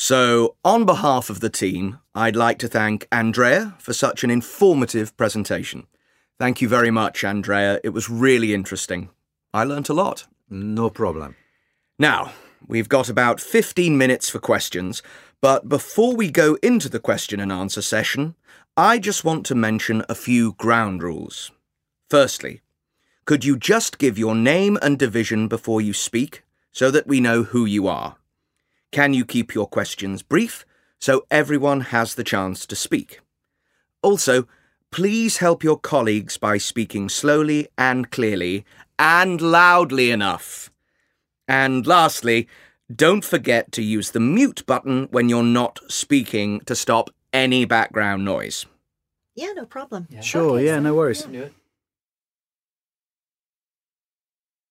So, on behalf of the team, I'd like to thank Andrea for such an informative presentation. Thank you very much, Andrea. It was really interesting. I learnt a lot. No problem. Now, we've got about 15 minutes for questions, but before we go into the question and answer session, I just want to mention a few ground rules. Firstly, could you just give your name and division before you speak, so that we know who you are? Can you keep your questions brief, so everyone has the chance to speak? Also, please help your colleagues by speaking slowly and clearly, and loudly enough. And lastly, don't forget to use the mute button when you're not speaking to stop any background noise. Yeah, no problem. Sure, Okay, yeah, no worries. Yeah.